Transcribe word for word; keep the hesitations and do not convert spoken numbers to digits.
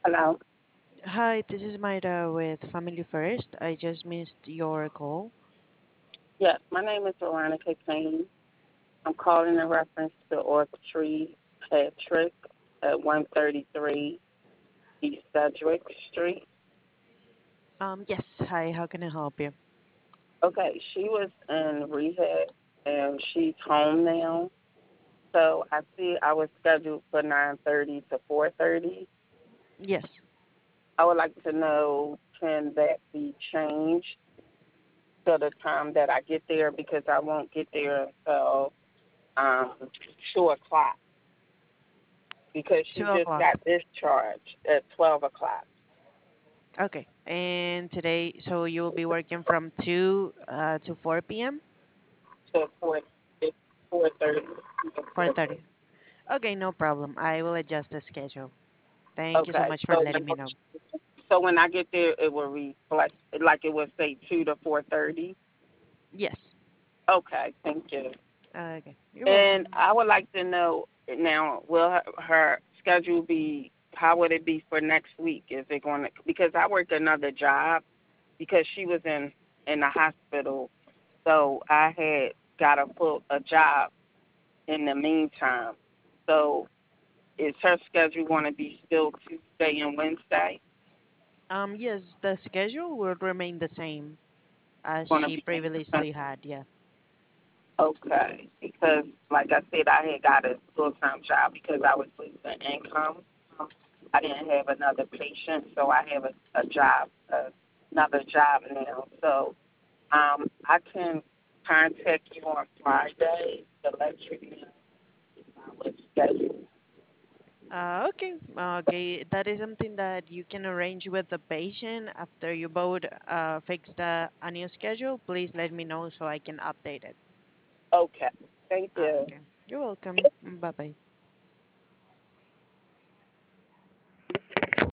Hello. Hi, this is Mayra with Family First. I just missed your call. Yes, my name is Veronica Kane. I'm calling in reference to Orchard Patrick at one thirty-three East Sedgwick Street. Um, yes, hi, how can I help you? Okay, she was in rehab and she's home now. So I see I was scheduled for nine thirty to four thirty. Yes. I would like to know, can that be changed to the time that I get there, because I won't get there until um, two o'clock, because she Two just o'clock. got discharged at twelve o'clock Okay. And today, so you will be working from two uh, to four p m? to four four thirty. four thirty. Okay, no problem. I will adjust the schedule. Thank you so Okay, much for so letting when me know. so when I get there, it will reflect like it would say two to four thirty. Yes. Okay, thank you. Okay, you're And welcome. I would like to know now, will her, her schedule be? How would it be for next week? Is it going to? Because I work another job, because she was in in the hospital, so I had got to put a job in the meantime. So is her schedule going to be still Tuesday and Wednesday? Um, yes, the schedule will remain the same as Going to she be previously had, yeah. okay, because like I said, I had got a full time job because I was losing income. I didn't have another patient, so I have a, a job, uh, another job now. So um, I can contact you on Friday to let you know I was scheduled. Uh, okay, okay. That is something that you can arrange with the patient after you both uh, fix the a new schedule. Please let me know so I can update it. Okay, thank Uh, you. okay, you're welcome. Bye bye.